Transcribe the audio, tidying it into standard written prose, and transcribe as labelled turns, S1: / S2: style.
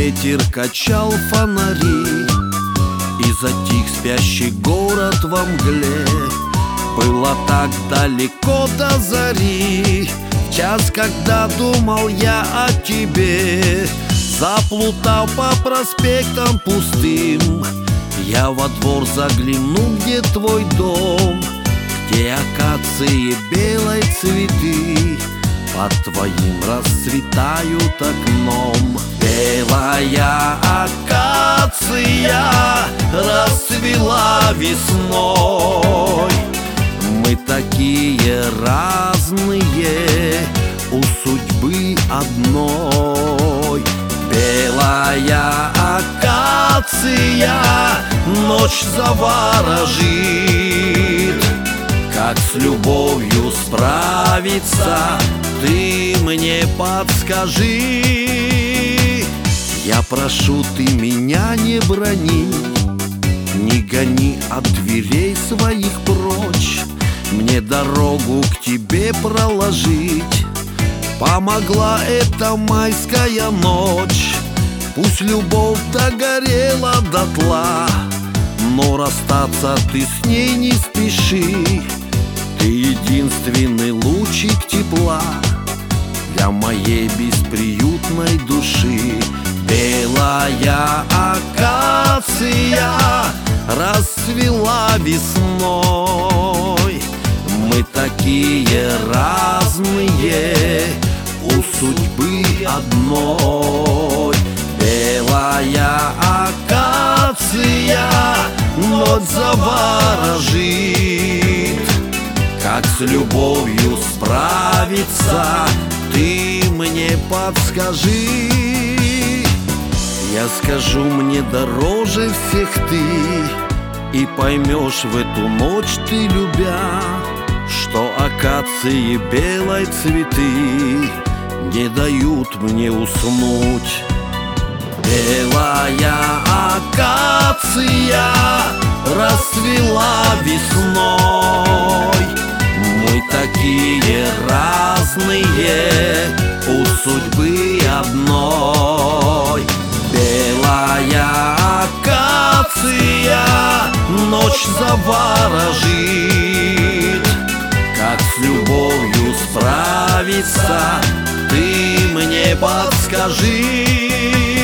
S1: ветер качал фонари, и затих спящий город во мгле. Было так далеко до зари, в час, когда думал я о тебе. Заплутал по проспектам пустым, я во двор загляну, где твой дом, где акации белой цветы под твоим расцветают окном. Белая акация расцвела весной. Мы такие разные, у судьбы одной. Белая акация ночь заворожит. Как с любовью справиться, ты мне подскажи. Я прошу, ты меня не брони, не гони от дверей своих прочь. Мне дорогу к тебе проложить помогла эта майская ночь. Пусть любовь догорела дотла, но расстаться ты с ней не спеши. Ты единственный лучик тепла для моей бесприютной души. Белая акация расцвела весной. Мы такие разные, у судьбы одной. Белая акация ночь заворожит. Как с любовью справиться, ты мне подскажи. Я скажу, мне дороже всех ты, и поймешь в эту ночь ты, любя, что акации белой цветы не дают мне уснуть. Белая акация расцвела весной. Мы такие разные, у судьбы одной. Белая акация ночь заворожит. Как с любовью справиться, ты мне подскажи.